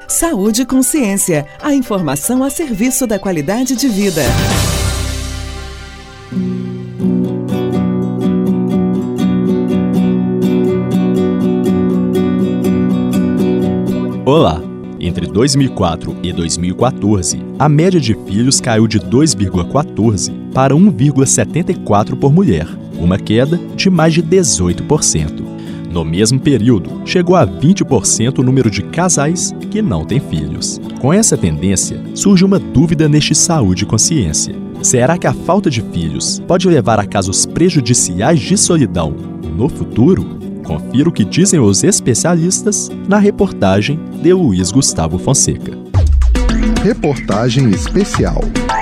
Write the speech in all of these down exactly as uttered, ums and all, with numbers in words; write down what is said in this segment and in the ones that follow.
Saúde e Consciência, a informação a serviço da qualidade de vida. Olá! Entre dois mil e quatro e dois mil e quatorze, a média de filhos caiu de dois vírgula quatorze para um vírgula setenta e quatro por mulher, uma queda de mais de dezoito por cento. No mesmo período, chegou a vinte por cento o número de casais que não têm filhos. Com essa tendência, surge uma dúvida neste Saúde e Consciência. Será que a falta de filhos pode levar a casos prejudiciais de solidão no futuro? Confira o que dizem os especialistas na reportagem de Luiz Gustavo Fonseca. Reportagem especial.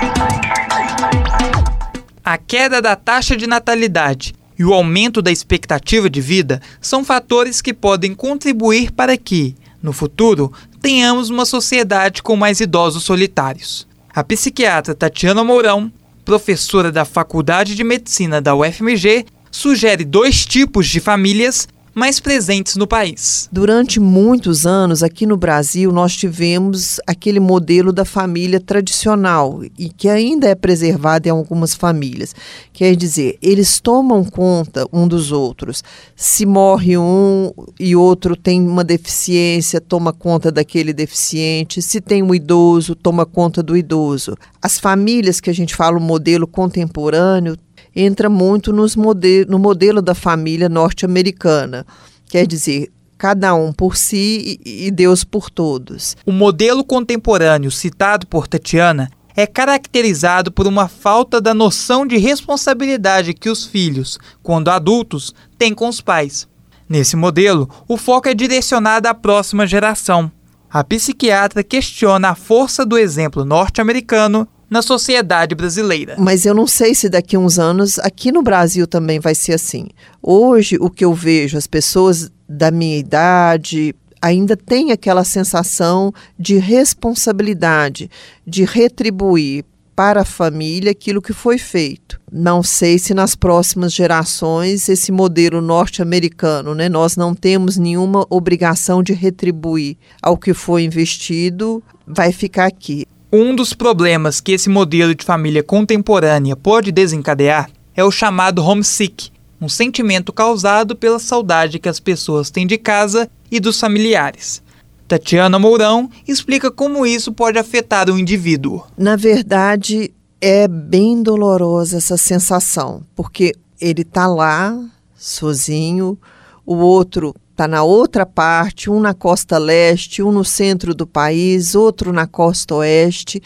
A queda da taxa de natalidade e o aumento da expectativa de vida são fatores que podem contribuir para que, no futuro, tenhamos uma sociedade com mais idosos solitários. A psiquiatra Tatiana Mourão, professora da Faculdade de Medicina da U F M G, sugere dois tipos de famílias mais presentes no país. Durante muitos anos, aqui no Brasil, nós tivemos aquele modelo da família tradicional e que ainda é preservado em algumas famílias. Quer dizer, eles tomam conta um dos outros. Se morre um e outro tem uma deficiência, toma conta daquele deficiente. Se tem um idoso, toma conta do idoso. As famílias que a gente fala, o modelo contemporâneo, entra muito nos modelo, no modelo da família norte-americana. Quer dizer, cada um por si e Deus por todos. O modelo contemporâneo citado por Tatiana é caracterizado por uma falta da noção de responsabilidade que os filhos, quando adultos, têm com os pais. Nesse modelo, o foco é direcionado à próxima geração. A psiquiatra questiona a força do exemplo norte-americano na sociedade brasileira. Mas eu não sei se daqui a uns anos aqui no Brasil também vai ser assim. Hoje, o que eu vejo, as pessoas da minha idade ainda têm aquela sensação de responsabilidade, de retribuir para a família aquilo que foi feito. Não sei se nas próximas gerações esse modelo norte-americano, né, nós não temos nenhuma obrigação de retribuir ao que foi investido, vai ficar aqui. Um dos problemas que esse modelo de família contemporânea pode desencadear é o chamado homesick, um sentimento causado pela saudade que as pessoas têm de casa e dos familiares. Tatiana Mourão explica como isso pode afetar o indivíduo. Na verdade, é bem dolorosa essa sensação, porque ele está lá, sozinho, o outro está na outra parte, um na costa leste, um no centro do país, outro na costa oeste.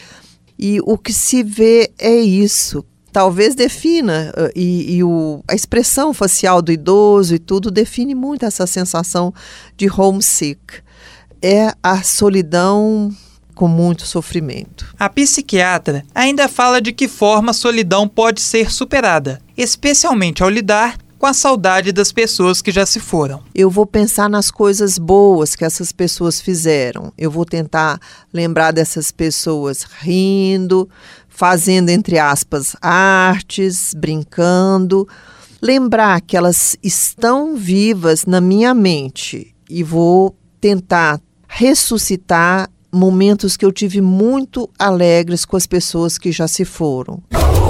E o que se vê é isso. Talvez defina, e, e o, a expressão facial do idoso e tudo define muito essa sensação de homesick. É a solidão com muito sofrimento. A psiquiatra ainda fala de que forma a solidão pode ser superada, especialmente ao lidar com a saudade das pessoas que já se foram. Eu vou pensar nas coisas boas que essas pessoas fizeram. Eu vou tentar lembrar dessas pessoas rindo, fazendo, entre aspas, artes, brincando. Lembrar que elas estão vivas na minha mente e vou tentar ressuscitar momentos que eu tive muito alegres com as pessoas que já se foram.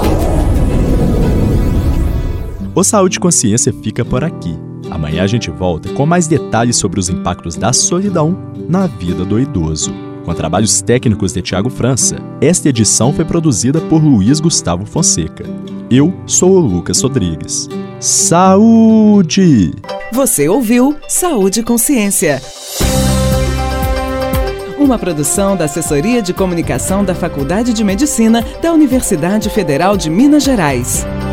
O Saúde e Consciência fica por aqui. Amanhã a gente volta com mais detalhes sobre os impactos da solidão na vida do idoso. Com trabalhos técnicos de Tiago França, esta edição foi produzida por Luiz Gustavo Fonseca. Eu sou o Lucas Rodrigues. Saúde! Você ouviu Saúde e Consciência. Uma produção da Assessoria de Comunicação da Faculdade de Medicina da Universidade Federal de Minas Gerais.